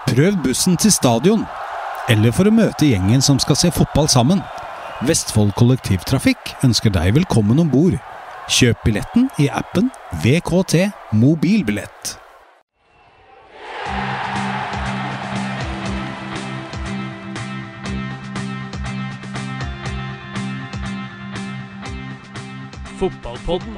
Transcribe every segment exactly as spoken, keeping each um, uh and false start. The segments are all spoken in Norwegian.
Prøv bussen til stadion, eller for å møte gjengen som skal se fotball sammen. Vestfold Kollektivtrafikk ønsker deg velkommen ombord. Kjøp billetten i appen V K T Mobilbillett. Fotballpodden.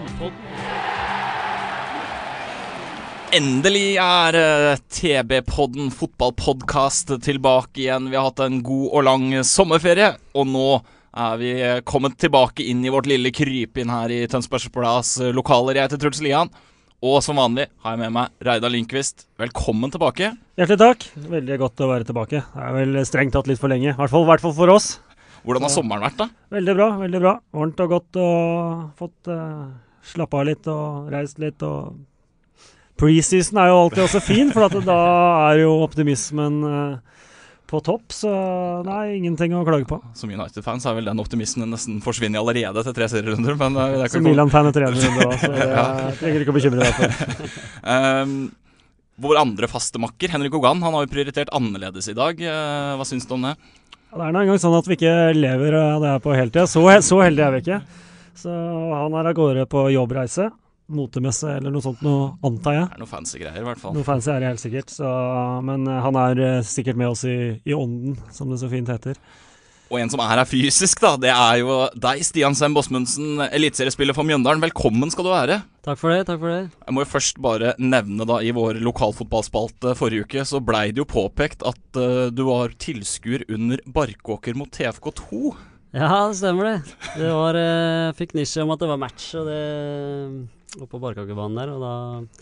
Endelig er T B-podden fotballpodcast tilbake igjen. Vi har hatt en god og lang sommerferie, og nå er vi kommet tilbake inn i vårt lille kryp inn her i Tønsbergsplads lokaler. Jeg heter Truls Lian, og som vanlig har jeg med meg Reidar Lindqvist. Velkommen tilbake. Hjertelig takk. Veldig godt å være tilbake. Det er vel strengt tatt litt for lenge, i hvert fall, i hvert fall for oss. Hvordan har sommeren vært da? Veldig bra, veldig bra. Varmt og godt, og fått uh, slappe av litt og reist litt. Og preseason er jo alltid også fin, for at da er jo optimismen uh, på topp, så nei, ingenting å klage på. Som United-fans er vel den optimismen nesten forsvinner allerede til tre serierunder, men uh, det er ikke Som Milan-fan etter en runde da, så det er, trenger ikke å bekymre deg for. um, Vår andre faste makker, Henrik Hogan, han har jo prioritert annerledes i dag. Uh, hva synes du om det? Det er noen gang sånn at vi ikke lever av det her på heltid. Så, så heldig er vi ikke. Så han er av gårde på jobbreise, motemesse eller noe sånt, noe antar jeg. Det er noe fancy greier i hvert fall. Noe fancy er det helt sikkert. Så, men han er sikkert med oss i, i ånden, som det så fint heter. Og en som er her fysisk da, det er jo deg, Stian Sem Bosmundsen, elitseriespiller for Mjøndalen. Velkommen skal du være. Takk for det, takk for det. Jeg må jo først bare nevne da, i vår lokalfotballspalte forrige uke, så ble det jo påpekt at uh, du var tilskuer under Barkåker mot T F K to. Ja, det stemmer det. Det var, jeg fikk nisje om at det var match, og det oppe på Barkåkerbanen der, og da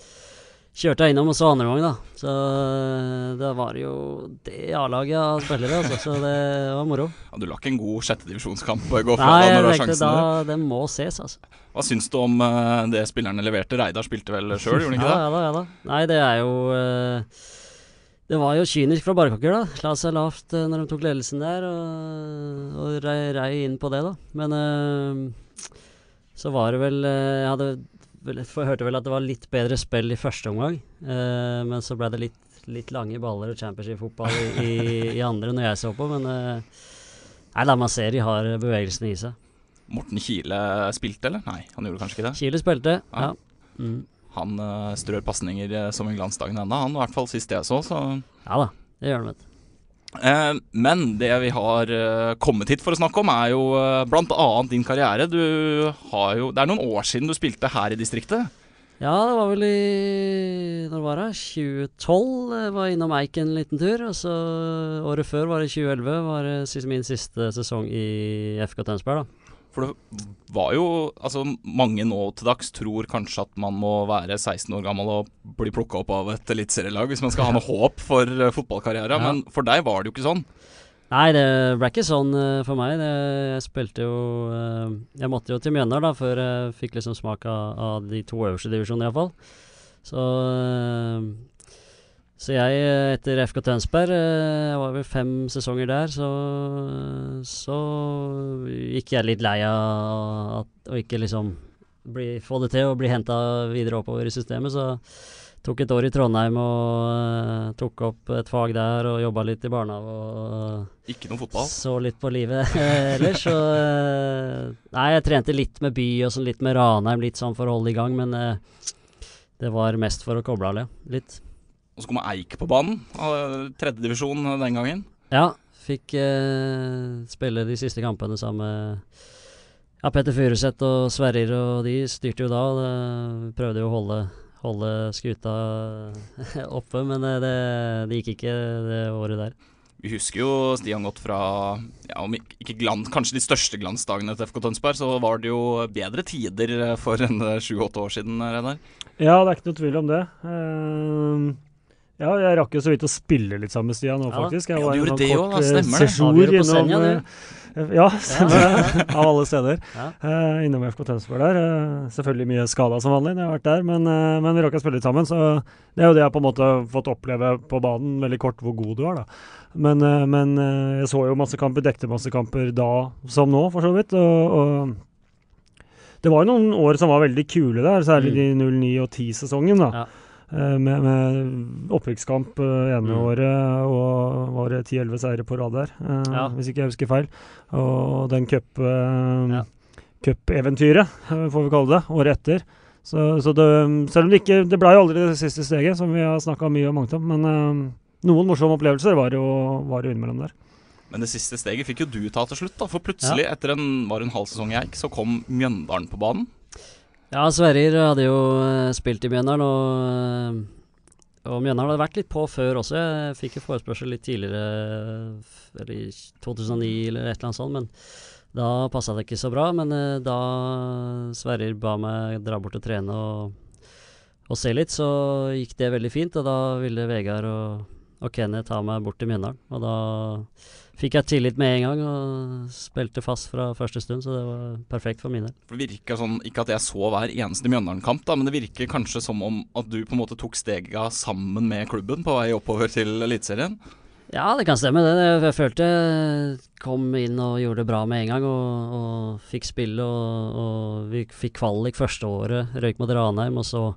kjørte jeg innom og så andre gang da. Så det var jo det A-laget av spillere, altså, så det var moro. Ja, du la ikke en god sjette divisjonskamp gå fra Nei, da når du har jeg tenkte sjansen da, det må ses, altså. Hva synes du om uh, det spillerne leverte? Reidar spilte vel selv, gjorde han ikke ja, det? Ja da, ja da. Nei, det er jo... Uh, det var jo kynisk fra Barkåker da. La seg lavt uh, når de tok ledelsen der, og, og rei, rei inn på det da. Men uh, så var det vel... Uh, jeg hadde... Jeg hørte vel at det var litt bedre spill i første omgang, uh, men så ble det litt, litt lange baller og championship-fotball i, i, i andre når jeg så på, men uh, nei, la meg se, de har bevegelsen i seg. Morten Kile spilte, eller? Nei, han gjorde kanskje ikke det. Kile spilte, ja. ja. Mm. Han uh, strør passninger uh, som en glansdagen enda, han i hvert fall sist jeg så, så... Ja da, det gjør han, vet du. Uh, men det vi har uh, kommet hit for å snakke om er jo uh, blant annet din karriere. Du har jo, det er noen år siden du spilte her i distriktet. Ja, det var vel i, når var det? tjue tolv, jeg var innom Eik en liten tur, og så året før var det tjue elleve, var det min siste sesong i F K Tønsberg da. For det var jo, altså mange nå til dags tror kanskje at man må være seksten år gammel og bli plukket opp av et elitserielag hvis man skal ha noe håp for uh, fotballkarriere, ja. Men for deg var det jo ikke sånn. Nei, det ble ikke sånn uh, for meg. Det, jeg spilte jo, uh, jeg måtte jo til Mjøndalen da, før jeg fikk liksom smak av, av de to øverste divisjonene i hvert fall. Så... Uh, Så jeg, etter F K Tønsberg, jeg var vel fem sesonger der, så, så gikk jeg litt lei av å ikke liksom bli, få det til og bli hentet videre oppover i systemet, så tok et år i Trondheim og uh, tok opp et fag der og jobbet litt i barnehage og ikke noe fotball. Så litt på livet ellers. Så, uh, nei, jeg trente litt med by og sånn, litt med Ranheim, litt sånn for å holde i gang, men uh, det var mest for å koble av, litt. Og så kom Eik på banen, tredje divisjon den gangen. Ja, fikk eh, spille de siste kampene sammen med ja, Petter Furuseth og Sverrir, og de styrte jo da. De prøvde jo å holde, holde skuta oppe, men det, det gikk ikke det året der. Vi husker jo Stian godt fra, ja, om ikke glans, kanskje de største glansdagene til F K Tønsberg, så var det jo bedre tider for en sju åtte år siden, Reidar. Ja, det er ikke noe tvil om det. Uh... Ja, jeg rakk jo så vidt å spille litt sammen med Stian nå, ja. faktisk. Jeg ja, var du gjorde det kort, også, da stemmer det. Sesjon innom... Senja, ja, stemmer det. Av alle steder. Ja. Uh, innom F K Tønsberg der. Uh, selvfølgelig mye skadet som vanlig når jeg har vært der, men, uh, men vi rakk å spille litt sammen, så det er jo det jeg på en måte har fått oppleve på banen, veldig kort hvor god du er da. Men, uh, men uh, jeg så jo masse kamper, dekte masse kamper da som nå, for så vidt, og... og det var jo noen år som var veldig kule der, særlig mm. de null ni og ti-sesongen da. Ja. uh, med, med opprykkskamp uh, ene mm. året, og var det ti elleve seire på rad der, uh, ja. hvis ikke jeg husker feil. Og den cup, uh, ja. cup-eventyret, uh, får vi kalle det, året etter. Så, så det, selv om det ikke, det ble jo aldri det siste steget, som vi har snakket mye og mangt om, men uh, noen morsomme opplevelser var jo, var jo innimellom der. Men det siste steget fikk jo du ta til slutt da, for plutselig, ja. etter en, var en halv sesong jeg gikk, så kom Mjøndalen på banen. Ja, Sverrir hadde jo uh, spilt i Mjøndalen, og, uh, og Mjøndalen hadde vært litt på før også. Jeg fikk jo forespørsel litt tidligere, eller i to tusen og ni eller et eller annet sånt, men da passet det ikke så bra. Men uh, da Sverrir ba meg dra bort og trene og, og se litt, så gikk det veldig fint, og da ville Vegard og, og Kenneth ta meg bort til Mjøndalen, og da fikk jeg tillit med en gang og spilte fast fra første stund, så det var perfekt for mine. For det virker sånn, ikke at jeg så hver eneste Mjøndalen-kamp da, men det virker kanskje som om at du på en måte tok stega sammen med klubben på vei oppover til Eliteserien? Ja, det kan stemme det. Jeg følte jeg kom inn og gjorde det bra med en gang, og, og fikk spille, og, og vi fikk kvalik første året, røyk mot Ranheim, og så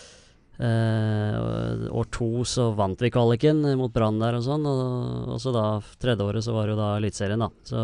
Uh, år to så vant vi kvaliken mot Brann der og sånn, og, og så da tredje året så var det jo da Eliteserien da, så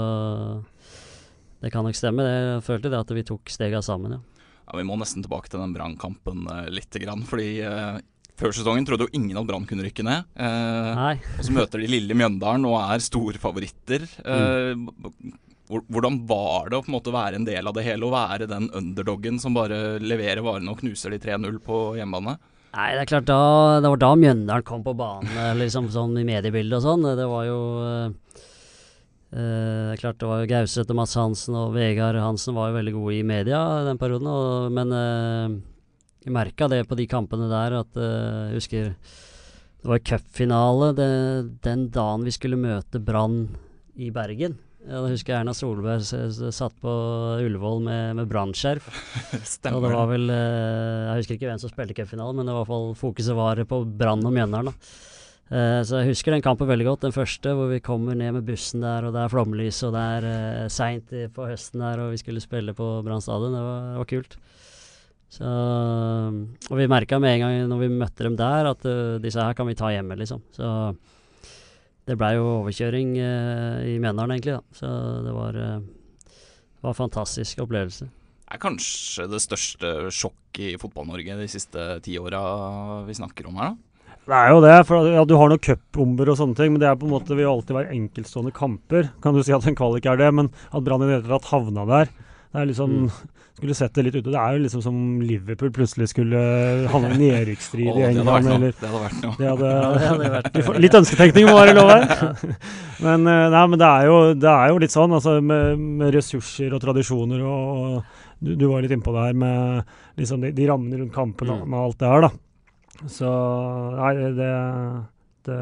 det kan nok stemme det. Jeg følte det at vi tok stega sammen, ja. Ja, vi må nesten tilbake til den Brann-kampen uh, litt grann, fordi uh, før sesongen trodde jo ingen at Brann kunne rykke ned, uh, Nei. og så møter de lille Mjøndalen og er store favoritter. Uh, mm. Hvordan var det å på en måte være en del av det hele, og være den underdoggen som bare leverer varene og knuser de tre null på hjemmebane? Nei, det er klart, da, det var da Mjøndalen kom på banen, liksom sånn i mediebildet og sånn. Det var jo, uh, det er klart, det var jo Gauseth og Mats Hansen og Vegard Hansen var jo veldig gode i media den perioden, og, men uh, jeg merket det på de kampene der, at uh, jeg husker, det var cupfinale det, den dagen vi skulle møte Brann i Bergen. Ja, da husker jeg Erna Solberg satt på Ullevål med, med brannskjerf. Stemmer. Og det var vel, eh, jeg husker ikke hvem som spilte cupfinalen, men det var i hvert fall fokuset var på Brann og Mjøndalen da. Eh, så jeg husker den kampen veldig godt, den første, hvor vi kommer ned med bussen der, og det er flomlys, og det er eh, sent på høsten der, og vi skulle spille på Brann stadion. Det var, det var kult. Så, og vi merket med en gang når vi møtte dem der, at uh, disse her kan vi ta hjemme, liksom. Så det ble jo overkjøring uh, i Mjøndalen egentlig da, så det var, uh, det var en fantastisk opplevelse. Det er kanskje det største sjokk i fotball-Norge de siste ti årene vi snakker om her da? Det er jo det, for ja, du har noen cupbomber og sånne ting, men det er på en måte, vil alltid være enkeltstående kamper. Kan du si at en kvalik er det, men at Brann i det hele tatt havna der, det er liksom, mm. skulle sett det litt ut, det er jo liksom som Liverpool plutselig skulle havne i nedrykksstrid oh, i England. Det hadde vært noe. Det hadde, det hadde vært litt ønsketenkning må være lov her. men, nei, men det er, jo, det er jo litt sånn, altså, med, med ressurser og tradisjoner, og, og du, du var litt innpå det her med liksom, de, de rammene rundt kampen og med alt det her da. Så nei, det, det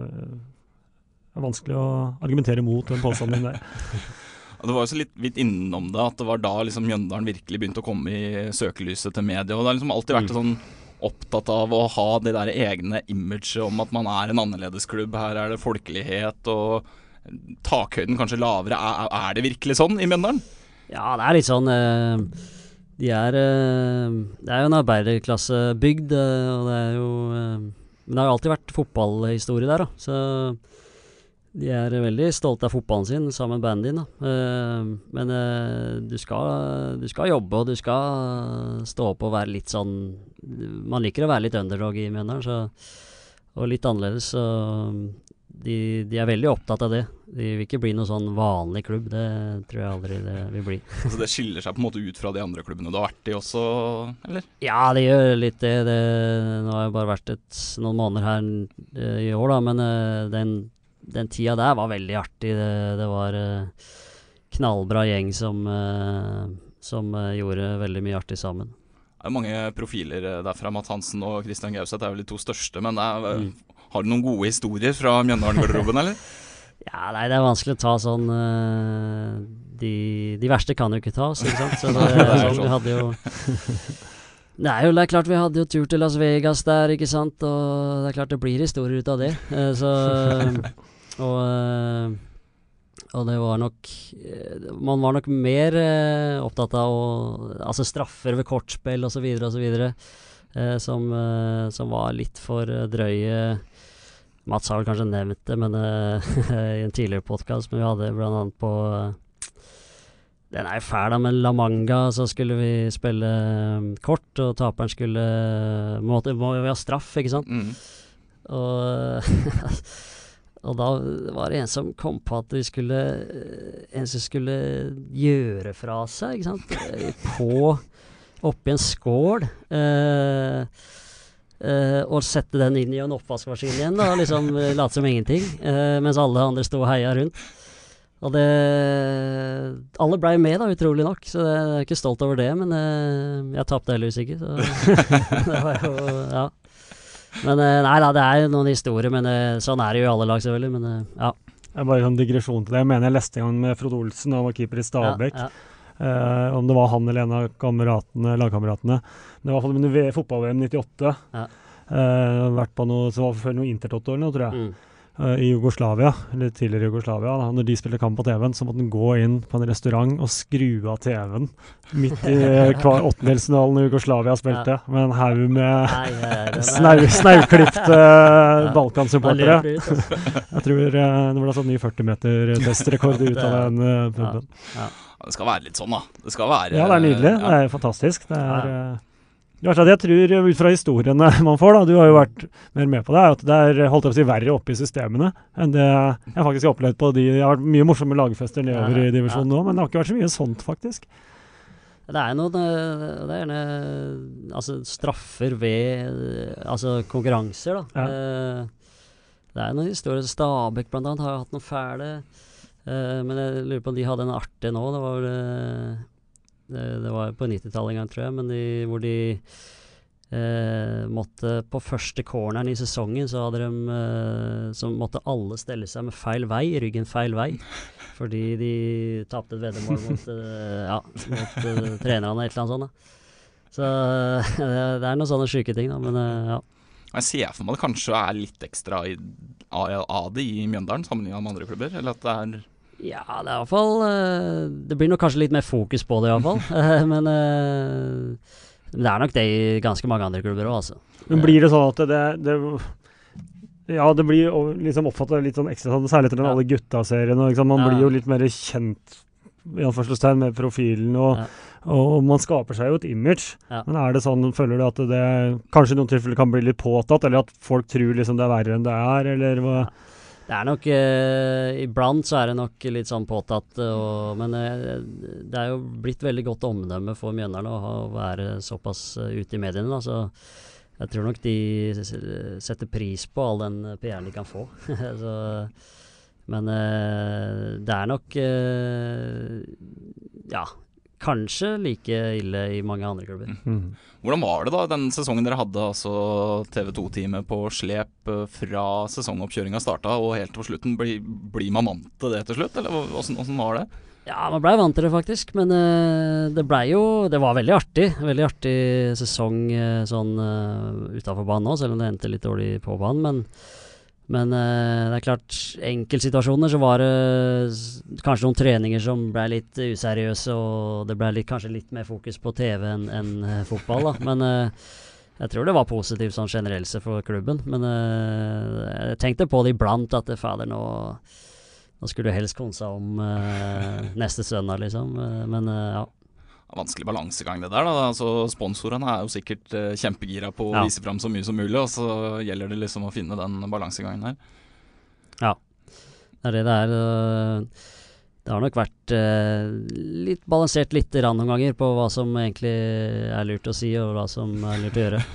er vanskelig å argumentere mot den påstanden der. Og det var jo så litt vidt innom det, at det var da liksom Mjøndalen virkelig begynte å komme i søkelyset til media, og det har liksom alltid vært sånn opptatt av å ha det der egne imaget om at man er en annerledes klubb, her er det folkelighet, og takhøyden kanskje lavere. Er, er det virkelig sånn i Mjøndalen? Ja, det er litt sånn, uh, de er, uh, det er jo en arbeiderklassebygd, uh, og det er jo, uh, men det har jo alltid vært fotballhistorie der da, så de er veldig stolte av fotballen sin sammen med bandet din da. Uh, men uh, du, skal, du skal jobbe, og du skal stå opp og være litt sånn, man liker å være litt underdog i Mjøndalen, så, og litt annerledes, så de, de er veldig opptatt av det. De vil ikke bli noen sånn vanlig klubb, det tror jeg aldri det vil bli. Så det skiller seg på en måte ut fra de andre klubbene du har vært i også, eller? Ja, det gjør litt det. det nå har jeg bare vært et, noen måneder her uh, i år da, men uh, den Den tida der var veldig artig. Det, det var uh, knallbra gjeng som, uh, som uh, gjorde veldig mye artig sammen. Det er mange profiler derfra. Mats Hansen og Christian Gauseth er vel de to største, men er, mm. har du noen gode historier fra Mjøndalen-garderoben, eller? Ja, nei, det er vanskelig å ta sånn uh, de, de verste kan jo ikke ta oss, ikke sant? Så det, det er sånn, vi hadde jo Det er jo det er klart vi hadde jo tur til Las Vegas der, ikke sant? Og det er klart det blir historier ut av det. Uh, så Og, og det var nok man var nok mer eh, opptatt av å, altså straffer ved kortspill og så videre og så videre eh, som, eh, som var litt for eh, drøye. Mats har vel kanskje nevnt det, men eh, i en tidligere podcast, men vi hadde blant annet på eh, den er jo fæl da, men La Manga, så skulle vi spille eh, kort, og taperen skulle måtte, må jo ha straff, ikke sant? Mm. Og, og da var det en som kom på at vi skulle en som skulle gjøre fra seg, ikke sant? På, oppi en skål, eh, eh, og sette den inn i en oppvaskmaskin igjen, da, liksom late som ingenting, eh, mens alle andre stod og heia rundt. Og det, alle ble med da, utrolig nok, så jeg er ikke stolt over det, men eh, jeg tapte heldigvis ikke, så det var jo, ja. Men eh, nei da, det er jo noen historier, men eh, sånn er det jo i alle lag selvfølgelig, men eh, ja. Jeg bare en digresjon til det. Jeg mener jeg leste en gang med Frode Olsen, han var keeper i Stabæk. Ja, ja. Eh, om det var han eller en av kameratene, lagkameratene. Men det var i hvert fall under fotball-V M nittiåtte. Ja. Eh, vært på noe, så var det før noe Intertoto eller noe, tror jeg. Mm. Uh, I Jugoslavia, eller tidligere Jugoslavia, da, når de spilte kamp på T V-en, så måtte den gå inn på en restaurant og skru av T V-en midt i hver åttendelsfinalen når Jugoslavia spilte, ja. Med en haug med Nei, nei, nei, snau, snauklipte uh, Balkan-supportere. Da løper ut, altså. Jeg tror uh, det ble sånn ny førti meter testrekord ut av den uh, puben. Ja. Ja, det skal være litt sånn, da. Det skal være Ja, det er nydelig. ja. Det er fantastisk. Det er... Uh, Jeg tror, ut fra historiene man får, da, du har jo vært mer med på det, at det er holdt å si verre oppe i systemene enn det jeg faktisk har opplevd på de. Jeg har vært mye morsomme lagfester nedover Ja, i divisjonen ja. nå, men det har ikke vært så mye sånt, faktisk. Det er noe, det er gjerne altså, straffer ved altså, konkurranser, da. Ja. Eh, det er noen historier. Stabæk blant annet har jo hatt noen fæle, eh, men jeg lurer på om de hadde en artig nå. Det var vel eh, Det, det var på nittitallet en gang, tror jeg, men de, hvor de eh, måtte på første corneren i sesongen, så hadde de eh, så måtte alle stelle seg med feil vei, ryggen feil vei, fordi de tapte et veddemål mot, eh, ja, mot uh, trenerne, et eller annet sånt. Da. Så det, det er noen sånne syke ting, da, men eh, ja. Jeg ser for meg det kanskje er litt ekstra i, av, av det i Mjøndalen sammenlignet med andre klubber, eller at det er Ja, det er i hvert fall uh, det blir nok kanskje litt mer fokus på det i hvert fall, uh, men uh, det er nok det i ganske mange andre klubber også, altså. Men blir det sånn at det, det ja, det blir jo liksom oppfattet litt sånn ekstra sånn, særlig etter den Ja. alle gutta-serien, og liksom, man Ja. blir jo litt mer kjent i anførselstegn med profilen, og, Ja. og man skaper seg jo et image. Ja. Men er det sånn, føler du at det kanskje i noen tilfeller kan bli litt påtatt, eller at folk tror liksom det er verre enn det er, eller hva? Det er nok uh, iblant så er det nok litt sånn påtatt, og, men uh, det er jo blitt veldig godt omdømme for Mjøndalen å ha, være såpass uh, ute i mediene, da, så jeg tror nok de s- setter pris på all den P R-en de kan få. så, men uh, det er nok uh, ja, kanskje like ille i mange andre klubber. Mm. Hvordan var det da, den sesongen dere hadde altså T V to-teamet på slep eh, fra sesongoppkjøringa starta og helt til slutten? Blir, blir man vant til det til slutt, eller hvordan, hvordan var det? Ja, man ble vant til det faktisk, men uh, det ble jo, det var veldig artig, veldig artig sesong uh, sånn uh, utenfor banen også, selv om det endte litt dårlig på banen, men, men uh, det er klart, enkeltsituasjoner så var det s- kanskje noen treninger som ble litt useriøse, og det ble litt, kanskje litt mer fokus på T V enn enn, uh, fotball da, men uh, jeg tror det var positivt sånn generelt sett for klubben, men uh, jeg tenkte på det iblant at det fader nå Nå skulle du helst konsa om uh, neste søndag, liksom. Uh, men uh, ja. Vanskelig balansegang det der da, altså sponsorene er jo sikkert eh, kjempegira på å Ja. vise frem så mye som mulig, og så gjelder det liksom å finne den balansegangen her. Ja. Det er det det er. Uh, det har nok vært uh, litt balansert litt rann noen ganger på hva som egentlig er lurt å si, og hva som er lurt å gjøre.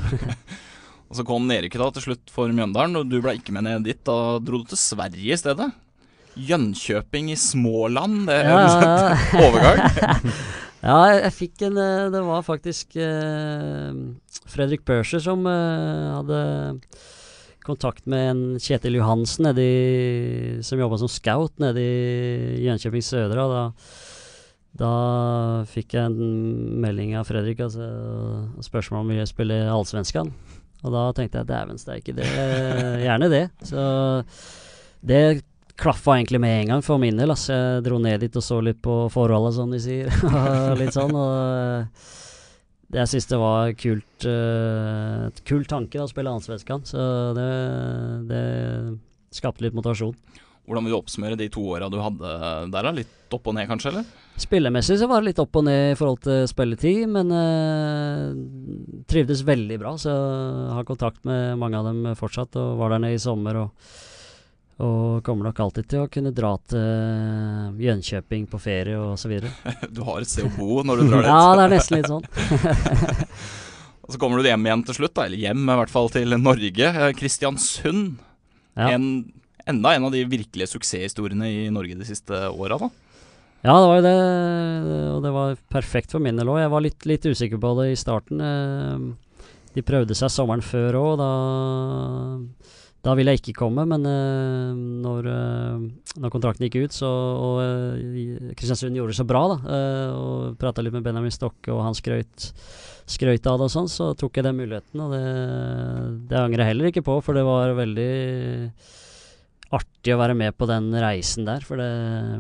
Og så kom nedrykket da til slutt for Mjøndalen, og du ble ikke med ned dit. Da dro du til Sverige i stedet. Jönköping i Småland, det er Ja, jo ja, ja. en overgang. Ja, jeg, jeg fikk en eh, Det var faktisk eh, Fredrik Børser som eh, hadde kontakt med en Kjetil Johansen nede i, som jobba som scout nede i Jönköping Södra. Da, da fikk jeg en melding av Fredrik, altså, og spørsmål om vi ville spille Allsvenskan. Og da tenkte jeg dæven steike, det gjerne det. Så det klaffa egentlig med en gang for min del. Altså. Jeg dro ned dit og så litt på forholdet, som de sier. og litt sånn. Og det jeg synes det var kult, uh, et kult tanke da, å spille Allsvenskan, så det, det skapte litt motivasjon. Hvordan vil du oppsummere de to årene du hadde der da? Litt opp og ned kanskje, eller? Spillemessig så var det litt opp og ned i forhold til spilletid, men uh, trivdes veldig bra, så jeg har kontakt med mange av dem fortsatt, og var der nede i sommer, og, og kommer nok alltid til å kunne dra til Jönköping på ferie og så videre. Du har et sted å bo når du drar dit. Ja, det er nesten litt sånn. Og så kommer du hjem igjen til slutt, da, eller hjem i hvert fall til Norge. Kristiansund, Ja. en, enda en av de virkelige suksesshistoriene i Norge de siste årene da. Ja, det var jo det, og det var perfekt for min del også. Jeg var litt, litt usikker på det i starten. De prøvde seg sommeren før også, da, da ville jeg ikke komme, men når, når kontrakten gikk ut, så, og Kristiansund gjorde det så bra da, og pratet litt med Benjamin Stokke, og han skrøt, skrøt av det og sånn, så tok jeg den muligheten, og det, det angrer jeg heller ikke på, for det var veldig artig å være med på den reisen der, for det...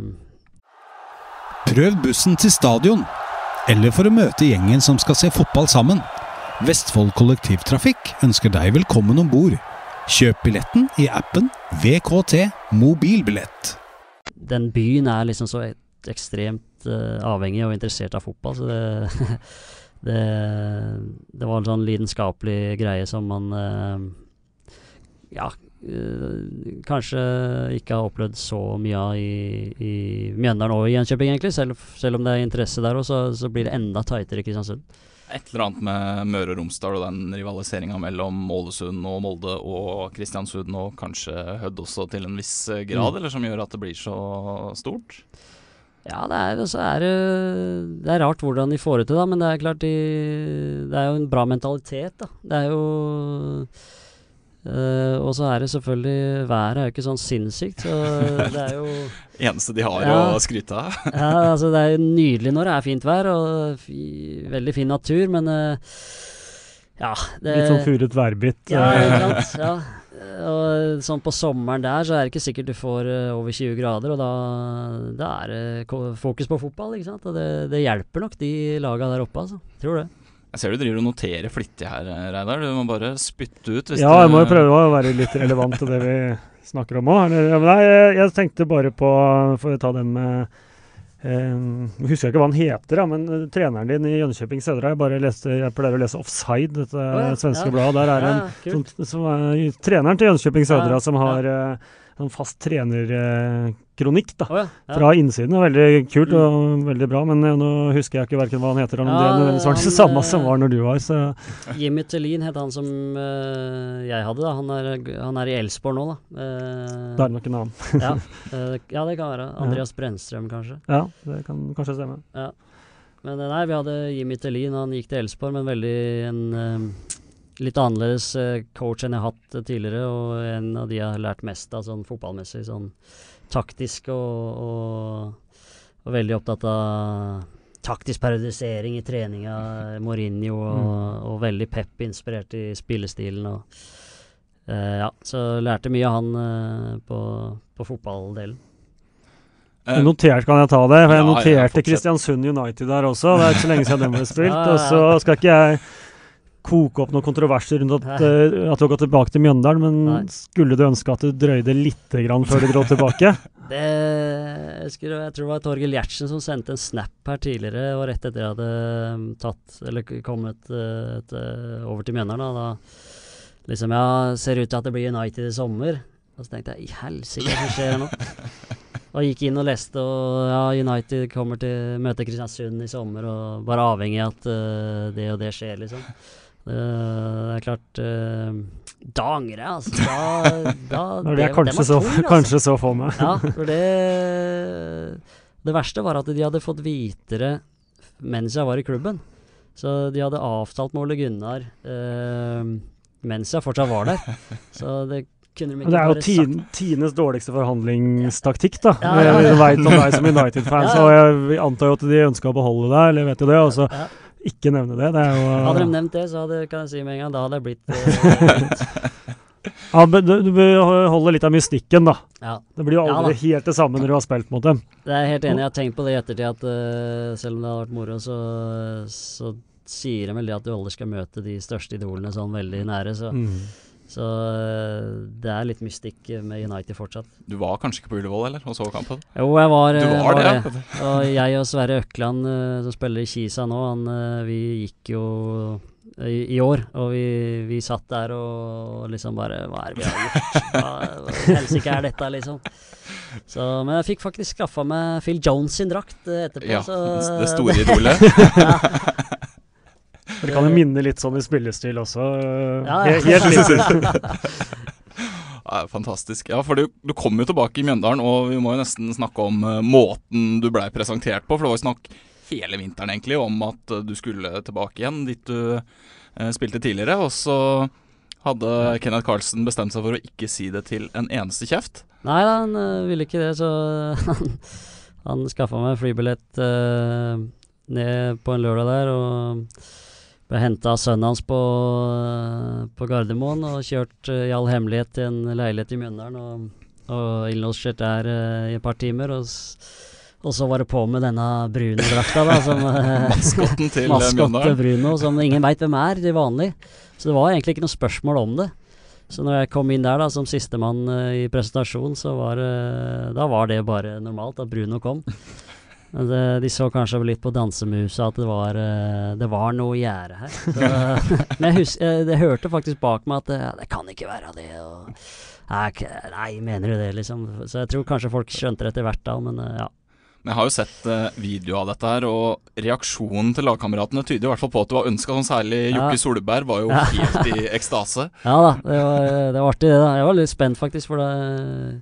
Prøv bussen til stadion, eller for å møte gjengen som skal se fotball sammen. Vestfold Kollektivtrafikk ønsker deg velkommen ombord. Kjøp billetten i appen V K T Mobilbillett. Den byen er liksom så et ekstremt uh, avhengig og interessert av fotball, så det, det, det var en sånn lidenskapelig greie som man uh, ja, uh, kanskje ikke har opplevd så mye av i, i Mjøndalen og i Jönköping egentlig, selv, selv om det er interesse der også, så, så blir det enda tightere i Kristiansund. Et eller annet med Møre og Romsdal og den rivaliseringen mellom Ålesund og Molde og Kristiansund og kanskje Hødd også til en viss grad, mm. eller som gjør at det blir så stort? Ja, det er, så er, det er rart hvordan de får det til da, men det er klart de, det er jo en bra mentalitet da. Det er jo... Uh, og så er det selvfølgelig, været er jo ikke sånn sinnssykt, så det er jo eneste de har ja, å skryte av. Ja, altså det er jo nydelig når det er fint vær, og fi, veldig fin natur, men uh, ja det, litt sånn furet værbitt. Ja, ikke sant, ja. Og sånn på sommeren der, så er det ikke sikkert du får uh, over tjue grader, og da, da er det fokus på fotball, ikke sant, og det, det hjelper nok de laga der oppe, altså, tror det. Jeg ser du driver og noterer flittig her, Reidar. Du må bare spytte ut hvis ja, jeg må jo prøve å være litt relevant til det vi snakker om også. Nei, jeg, jeg tenkte bare på, for å ta den med, eh, husker jeg ikke hva han heter, da, men treneren din i Jönköping Södra, jeg bare leste, jeg pleier å lese Offside, dette oh, ja, svenske ja. bladet, der er en ja, som, som er treneren til Jönköping Södra, ja, som har ja. eh, en fast trenerkronikk da, oh, ja, ja. fra innsiden. Det er veldig kult og mm. veldig bra, men uh, nå husker jeg ikke hverken hva han heter, om ja, det er det det samme som var når du var. Så. Jimmy Thelin heter han som uh, jeg hadde da. Han er, han er i Elfsborg nå da. Uh, da er det nok en annen. ja, uh, ja, det kan være. Andreas ja. Brennstrøm kanskje. Ja, det kan kanskje stemme. Ja. Men nei, vi hadde Jimmy Thelin, han gikk til Elfsborg, men veldig en... Uh, litt annerledes uh, coach enn jeg har hatt uh, tidligere, og en av de jeg har lært mest av sånn fotballmessig, sånn taktisk og, og, og veldig opptatt av taktisk periodisering i treninga, Mourinho og, mm. og veldig Pep inspirert i spillestilen og uh, ja, så lærte mye av han uh, på, på fotballdelen. Jeg notert kan jeg ta det, for jeg ja, noterte ja, Kristiansund United der også, det er ikke så lenge siden den ble spilt, ja, ja, ja. og så skal ikke jeg koke opp noen kontroverser rundt at, uh, at du har gått tilbake til Mjøndalen, men Nei. skulle du ønske at du drøyde litt grann før du dro tilbake? det, jeg, skulle, jeg tror det var Torgil Gjertsen som sendte en snap her tidligere, og rett etter jeg hadde tatt, eller kommet uh, et, uh, over til Mjøndalen, da, liksom, ja, ser ut til at det blir United i sommer, og så tenkte jeg, i helsike, hva skjer nå? Og gikk inn og leste, og ja, United kommer til møte Kristiansund i sommer, og bare avhengig av at uh, det og det skjer, liksom. Det er klart uh, da angrer jeg altså da, da, det, det, kanskje, så, tung, altså. kanskje så for meg ja, for det det verste var at de hadde fått vitere mens jeg var i klubben, så de hadde avtalt med Ole Gunnar uh, mens jeg fortsatt var der, så det kunne de ikke. Det er jo tiden, tidenes dårligste forhandlingstaktikk da, ja, ja, ja. Jeg vet om deg som United-fans, ja, ja. og jeg antar jo at de ønsker å beholde deg, eller vet du det, og så ja. ikke nevne det, det er jo... Hadde de nevnt det, så hadde, kan jeg si med en gang, da hadde jeg blitt... Uh, ja, men du, du holder litt av mystikken da. Ja. Det blir jo aldri ja, helt det samme når du har spilt mot dem. Det er helt enig, jeg har tenkt på det i ettertid, at uh, selv om det har vært moro, så, så sier de vel det at du aldri skal møte de største idolene sånn veldig nære, så, Mm. så uh, det er litt mystikk med United fortsatt. Du var kanskje ikke på Ullevål, eller? Og så kampen? Jo, jeg var, Du uh, var det, var ja. Og jeg og Sverre Økland, uh, som spiller i Kisa nå, han, uh, vi gikk jo i, i år, og vi, vi satt der og liksom bare, hva er det vi har gjort? Hva, hva helsike er dette, liksom? Så, men jeg fikk faktisk skaffa meg Phil Jones sin drakt uh, etterpå. Ja, så, det store idolet. Det kan jo minne litt sånn i spillestil også. Ja, Helt, helt litt. Ja, fantastisk. Ja, for du, du kom jo tilbake i Mjøndalen, og vi må jo nesten snakke om uh, måten du ble presentert på, for det var jo snakk hele vinteren egentlig om at uh, du skulle tilbake igjen dit du uh, spilte tidligere, og så hadde Kenneth Carlsen bestemt seg for å ikke si det til en eneste kjeft. Nei, han uh, ville ikke det, så han, han skaffa meg flybillett uh, ned på en lørdag der, og ble hentet av sønnen hans på, uh, på Gardermoen, og kjørt uh, i all hemmelighet til en leilighet i Mjøndalen, og, og innlåst der uh, i et par timer, og, og så var det på med denne brune drakta da, som uh, Maskotten til maskott Mjøndalen. Bruno, som ingen vet hvem er, det vanlig. Så det var egentlig ikke noe spørsmål om det. Så når jeg kom inn der da, som sistemann uh, i presentasjon, så var, uh, da var det bare normalt at Bruno kom. Men det, de så kanskje litt på dansemusa at det var, uh, det var noe gjære her. Så, men jeg, hus jeg, jeg hørte faktisk bak meg at uh, det kan ikke være det. Og, nei, nei, mener du det liksom? Så jeg tror kanskje folk skjønte det etter hvert da, men uh, ja. Men jeg har jo sett uh, video av dette her, og reaksjonen til lagkameratene tyder i hvert fall på at du var ønsket, sånn særlig Jokke Ja. Solberg var jo Ja. helt i ekstase. Ja da, det var, det var artig det da. Jeg var litt spent faktisk, for da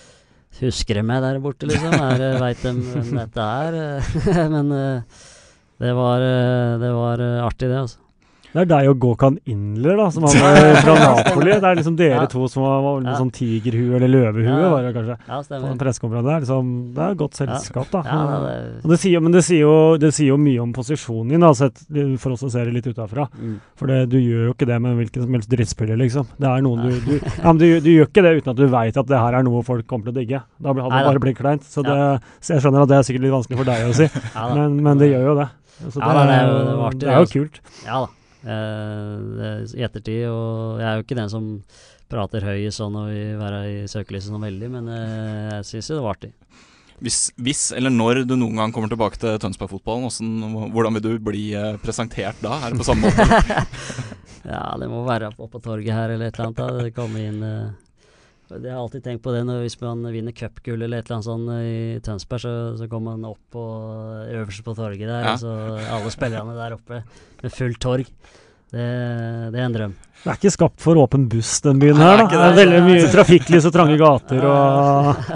husker jeg meg der borte liksom. Jeg vet dem hvem dette er, men uh, det var, uh, det var uh, artig det altså. Det er deg og Gåkan Inler da, som han er fra Napoli. Det er liksom dere Ja. to som var, var med Ja. sånn tigerhue eller løvehue, Ja. var det kanskje. Ja, På stemmer. en pressekonferanse der. Liksom, det er godt selskap da. Ja, da, det, Og det sier, men det sier, jo, det sier jo mye om posisjonen din, da, sett, for oss som ser det litt utenfra. mm. For det, du gjør jo ikke det med hvilken som helst drittspiller, liksom. Det er noen du, du, ja, men du, du gjør ikke det uten at du vet at det her er noe folk kommer til å digge. Da hadde det Neida. bare blitt kleint. Så, det, Ja. så jeg skjønner at det er sikkert litt vanskelig for deg å si, Ja, da. men, men det gjør jo det. Så Ja, da, det er jo- det var artig, det er jo altså. kult. Ja da. Eh, det, I ettertid, og jeg er jo ikke den som prater høy sånn og vil være i søkelyset sånn veldig, men eh, jeg synes jo det var artig. Hvis, hvis eller når du noen gang kommer tilbake til Tønsberg-fotballen, hvordan, hvordan vil du bli eh, presentert da? Er det på samme måte? Ja, det må være oppe på torget her eller et eller annet da. Det kommer inn eh, det har jeg alltid tenkt på det når hvis man vinner cupgull eller et eller annet sånn i Tønsberg, så, så kommer man opp på øverst på torget der, Ja. og så alle spillerne der oppe med fullt torg. Det, det er en drøm. Det er ikke skapt for åpen buss, den byen Nei, her. det er Da. ikke Det er det. veldig mye trafikklys og trange gater. Og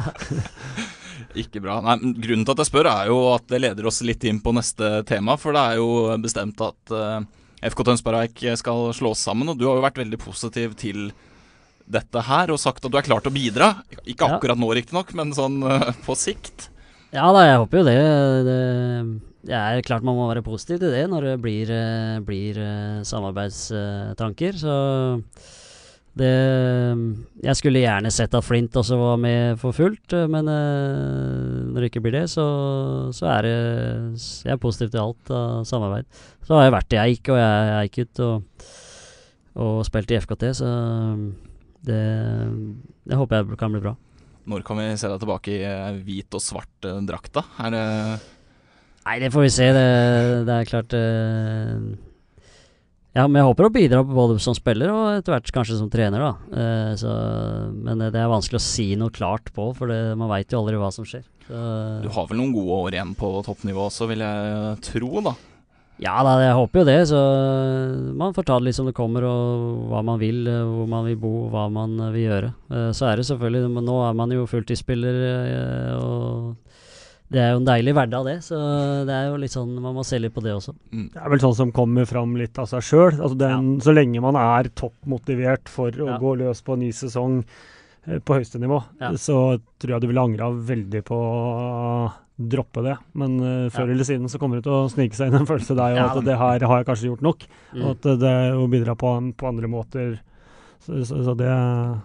Ikke bra. Nei, men grunnen til at jeg spør er jo at det leder oss litt inn på neste tema, for det er jo bestemt at uh, F K Tønsberg Eik skal slås sammen, og du har jo vært veldig positiv til dette her, og sagt at du er klar til å bidra. Ikke Ja. akkurat nå riktig nok, men sånn uh, på sikt. Ja da, jeg håper jo det. det. Det er klart man må være positiv til det når det blir, eh, blir eh, samarbeidstanker. Så det Jeg skulle gjerne sett at Flint også var med for fullt, eh, men eh, når det ikke blir det, så, så er det Jeg er positiv til alt av samarbeid. Så har jeg vært i Eik, og jeg er Eikut, og, og spilt i F K T, så det, det håper jeg kan bli bra. Når kan vi se deg tilbake i eh, hvit og svart eh, drakta? Er det Nei, det får vi se. Det, det er klart eh, Ja, men jeg håper å bidra både som spiller og etter hvert kanskje som trener, da. Eh, så, men det er vanskelig å si noe klart på, for det, man vet jo aldri hva som skjer. Så, Du har vel noen gode år igjen på toppnivå også, vil jeg tro, da. ja da, jeg håper jo det. Så man får ta det litt som det kommer, og hva man vil, eh, hvor man vil bo, hva man eh, vil gjøre. Eh, så er det selvfølgelig, men nå er man jo fulltidsspiller, eh, og det er jo en deilig hverdag det, så det er jo litt sånn, man må se litt på det også. det er vel sånn som kommer fram litt av seg sjøl. Altså den- så lenge man er toppmotivert for å Ja. gå løs på en ny sesong eh, på høyeste nivå, Ja. så tror jeg du ville angra veldig på å droppe det. Men eh, før Ja. eller siden så kommer det til å snike seg inn en følelse der, og Ja. at det her har jeg kanskje gjort nok. Mm. Og at det å bidra på, på andre måter. Så, så, så det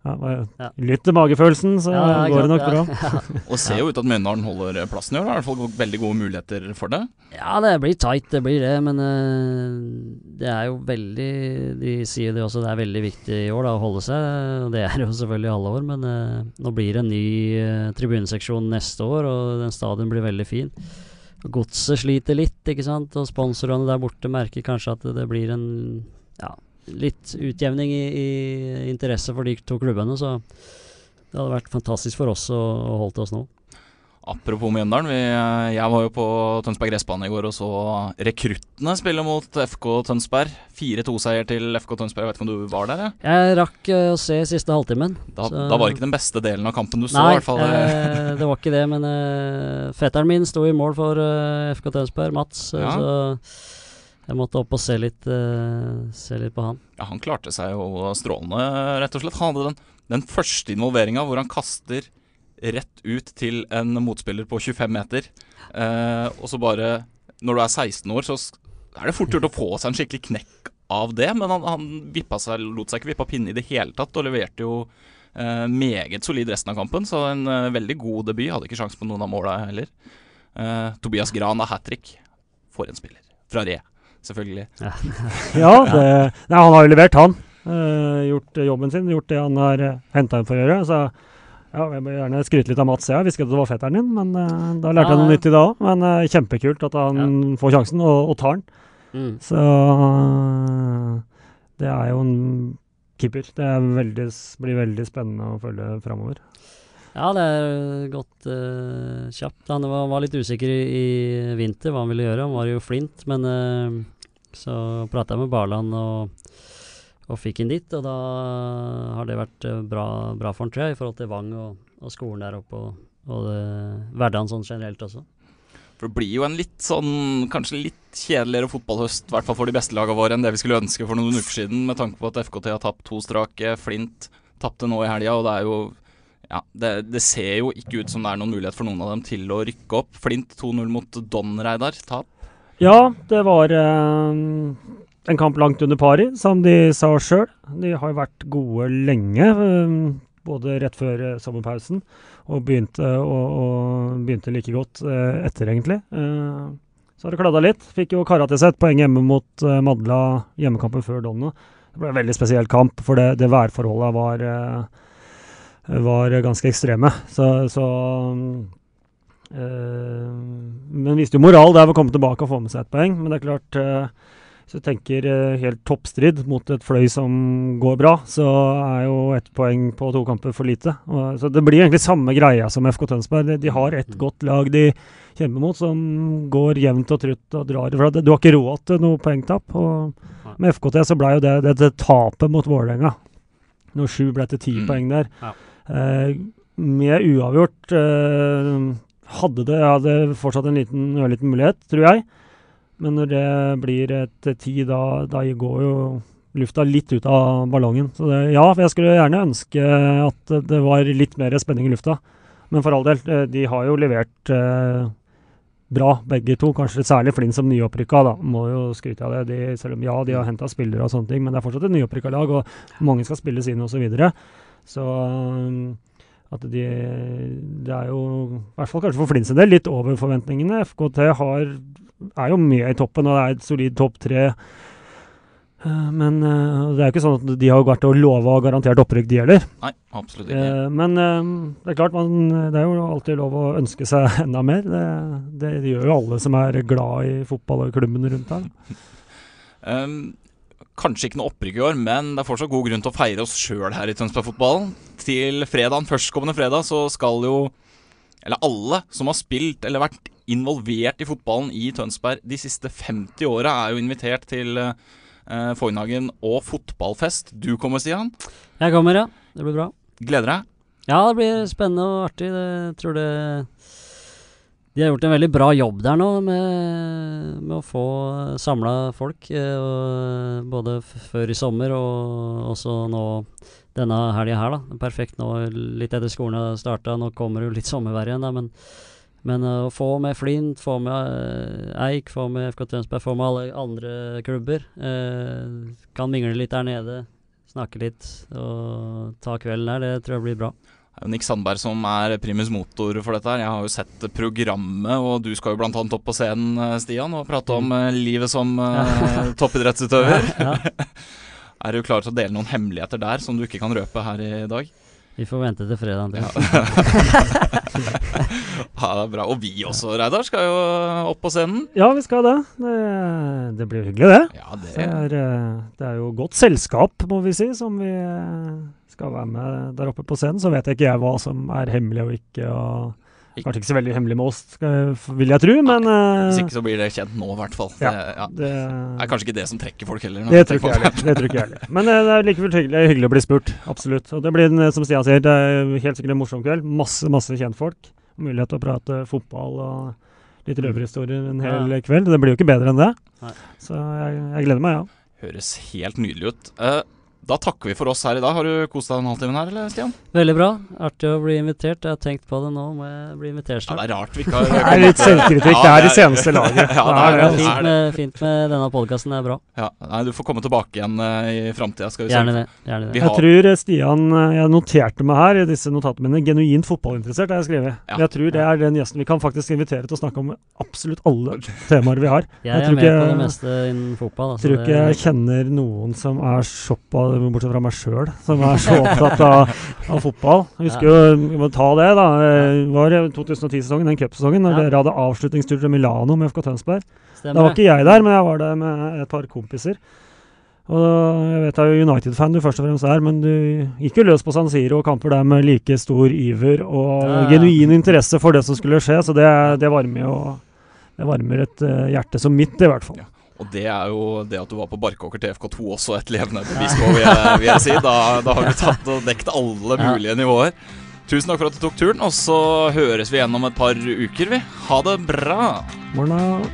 ja, Ja. Lytt til magefølelsen, så Ja, går det nok ja. bra. Ja. Og ser jo ut at Mjøndalen holder plassen i år. Det er i hvert fall veldig gode muligheter for det. Ja, det blir tight, det blir det, men uh, det er jo veldig, de sier det også, det er veldig viktig i år da, å holde seg, og det er jo selvfølgelig alle år, men uh, nå blir det en ny uh, tribuneseksjon neste år, og den stadion blir veldig fin. Godset sliter litt, ikke sant, og sponsorene der borte merker kanskje at det blir en, ja, litt utjevning i, i interesse for de to klubbene, så det hadde vært fantastisk for oss å, å holde oss nå. Apropos Mjøndalen, vi, jeg var jo på Tønsberg gressbane i går og så rekruttene spille mot F K Tønsberg. fire to-seier til F K Tønsberg, jeg vet ikke om du var der? Ja? Jeg rakk uh, å se siste halvtimen. Da, så, da var ikke den beste delen av kampen du så, nei, i hvert fall. eh, det var ikke det, men uh, fetteren min sto i mål for uh, F K Tønsberg, Mats, uh, Ja. så jeg måtte opp og se litt, uh, se litt på han. Ja, han klarte seg jo strålende, rett og slett. Han hadde den, den første involveringen hvor han kaster rett ut til en motspiller på tjuefem meter. Eh, og så bare, når du er seksten år, så er det fort gjort å få seg en skikkelig knekk av det. Men han, han vippa seg, lot seg ikke vippa pinne i det hele tatt, og leverte jo eh, meget solid resten av kampen. Så en eh, veldig god debut. Hadde ikke sjans på noen av måla heller. Eh, Tobias Gran av hat-trick. For en spiller. Fra Re. Selvfølgelig. Ja, det, nei, han har jo levert, han. Uh, gjort jobben sin, gjort det han har uh, hentet inn for å gjøre. Så ja, jeg må gjerne skryte litt av Mats. Jeg visste ikke at det var fetteren din, men uh, da lærte jeg Ja, noe ja. nytt i dag også. Men uh, kjempekult at han får sjansen, og, og tar den. Mm. Så uh, det er jo en keeper. Det er veldig, blir veldig spennende å følge fremover. Ja, det er gått uh, kjapt. Han var, var litt usikker i, i vinter hva han ville gjøre. Han var jo flint, men uh, så pratet jeg med Barland og, og fikk inn dit, og da har det vært uh, bra, bra for han, tror jeg, i forhold til Vang og, og skolen der oppe, og, og det, hverdagen sånn generelt også. For det blir jo en litt sånn, kanskje litt kjedeligere fotballhøst, i hvert fall for de beste lagene våre, enn det vi skulle ønske for noen uker siden, med tanke på at F K T har tapt to strake. Flint tappte nå i helga, og det er jo Ja, det, det ser jo ikke ut som det er noen mulighet for noen av dem til å rykke opp. Flint to null mot Don Reidar, tap. Ja, det var uh, en kamp langt under pari, som de sa selv. De har jo vært gode lenge, uh, både rett før uh, sommerpausen, og begynte, og, og begynte like godt uh, etter, egentlig. Uh, så har det kladda litt. Fikk jo karat til seg et poeng hjemme mot uh, Madla, hjemmekampen før Donna. Det ble en veldig spesiell kamp, for det, det værforholdet var... Uh, var ganske ekstreme, så, så øh, men viste jo moral der ved å komme tilbake og få med seg et poeng, men det er klart, øh, så jeg tenker øh, helt toppstrid mot et fløy som går bra, så er jo ett poeng på to kamper for lite, og, så det blir egentlig samme greia som F K Tønsberg. De, de har et godt lag de kjemper mot, som går jevnt og trutt og drar ifra. Du har ikke råd til noe poengtapp, og med F K T så ble jo det, det, det tapet mot Vålerenga. Når sju ble til ti mm. poeng der. Ja. Eh, med uavgjort eh, hadde det hadde fortsatt en liten, ørliten mulighet, tror jeg. Men når det blir et ti, da, da går jo lufta litt ut av ballongen. Så det, ja, jeg skulle gjerne ønske at det var litt mer spenning i lufta. Men for all del, de har jo levert eh, bra, begge to. Kanskje særlig Flint som nyopprykka, da. Må jo skryte av det. De, selv om ja, de har hentet spillere og sånne ting, men det er fortsatt et nyopprykka lag, og mange skal spilles inn og så videre. Så at de, det er jo, i hvert fall kanskje for Flint sin del, litt over forventningene. F K T har, er jo med i toppen, og det er et solid topp tre. Men det er jo ikke sånn at de har vært og lovet og garantert opprykk de heller. Nei, absolutt ikke. Men det er klart, man, det er jo alltid lov å ønske seg enda mer. Det, det, det gjør jo alle som er glad i fotball og klubben rundt her. um, Kanskje ikke noe opprykk i år, men det er fortsatt god grunn til å feire oss selv her i Tønsberg-fotballen. Til fredagen, førstkommende fredag, så skal jo, eller alle som har spilt eller vært involvert i fotballen i Tønsberg de siste femti årene, er jo invitert til uh, Foynhagen og fotballfest. Du kommer, Stian? Jeg kommer, ja. Det blir bra. Gleder deg? Ja, det blir spennende og artig. Det, jeg tror det... De har gjort en veldig bra jobb der nå med, med å få samlet folk, eh, og, både f- før i sommer og også nå denne helgen her. Da. Perfekt nå, litt etter skolen har startet, nå kommer det jo litt sommervær igjen, da, men, men uh, å få med Flint, få med uh, Eik, få med F K Tønsberg, få med alle andre klubber, uh, kan mingle litt der nede, snakke litt og ta kvelden der, det tror jeg blir bra. Det er jo Nick Sandberg som er primus motor for dette her. Jeg har jo sett programmet, og du skal jo blant annet opp på scenen, Stian, og prate om uh, livet som uh, toppidrettsutøver. Ja. Er du klar til å dele noen hemmeligheter der som du ikke kan røpe her i dag? Vi får vente til fredag. Ja. Ja, det er bra. Og vi også, Reidar, skal jo opp på scenen. Ja, vi skal det. Det, det blir hyggelig, det. Ja, det... Det, er, det er jo godt selskap, må vi si, som vi skal være med der oppe på scenen. Så vet jeg ikke jeg hva som er hemmelig og ikke, og kanskje ikke så veldig hemmelig med oss, skal, vil jeg tro, men... Hvis ikke så blir det kjent nå, i hvert fall. Ja, det, ja. det er kanskje ikke det som trekker folk heller. Det tror ikke jeg heller. Det tror ikke jeg heller. Men det er like fullt hyggelig, hyggelig å bli spurt, absolutt. Og det blir, en, som Stian sier, det er helt sikkert en morsom kveld. Masse, masse kjentfolk. Mulighet til å prate fotball og litt røverhistorier en hel ja. kveld. Det blir jo ikke bedre enn det. Nei. Så jeg, jeg gleder meg, ja. Høres helt nydelig ut. Uh, Da takker vi for oss her i dag. Har du kost deg en halvtime her, eller Stian? Veldig bra. Artig å bli invitert. Jeg har tenkt på det nå, må jeg bli invitert snart. Ja, det er rart vi ikke har... Det er litt selvkritikk. Det er i seneste laget. Ja, det er, det er fint, med, fint med denne podcasten, det er bra. Ja, nei, du får komme tilbake igjen uh, i fremtiden, skal vi se. Gjerne det, gjerne det. Jeg har... tror Stian, jeg noterte meg her i disse notatene mine, genuint fotballinteressert har jeg skrevet. Ja. Jeg tror det er den gjesten vi kan faktisk invitere til å snakke om absolutt alle temaer vi har. Jeg, jeg er med ikke, på det meste innen fotball. Jeg tror ikke jeg kjenner noen som er såpass, bortsett fra meg selv, som er så opptatt av, av fotball. Jeg husker jo, vi må ta det da, det var tjue ti-sesongen, den cupsesongen, når ja. dere hadde avslutningstur til Milano med F K Tønsberg. Stemmer. Da var ikke jeg der, men jeg var der med et par kompiser. Og jeg vet jeg er jo United-fan du først og fremst er, men du gikk jo løs på San Siro og kamper der med like stor iver og ja, ja. genuin interesse for det som skulle skje, så det, det varmer jo det varmer et uh, hjerte som mitt i hvert fall. Ja. Og det er jo det at du var på Barkåker til F K to også et levende bevis på, vil jeg, vil jeg si. Da, da har du tatt og dekt alle mulige nivåer. Tusen takk for at du tok turen, og så høres vi igjen om et par uker, vi. Ha det bra! Morgen.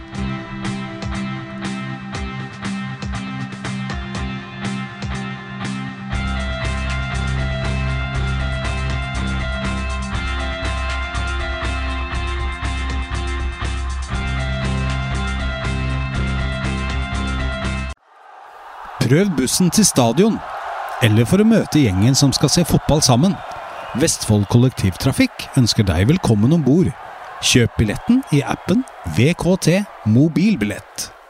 Prøv bussen til stadion, eller for å møte gjengen som skal se fotball sammen. Vestfold Kollektivtrafikk ønsker deg velkommen ombord. Kjøp billetten i appen V K T Mobilbillett.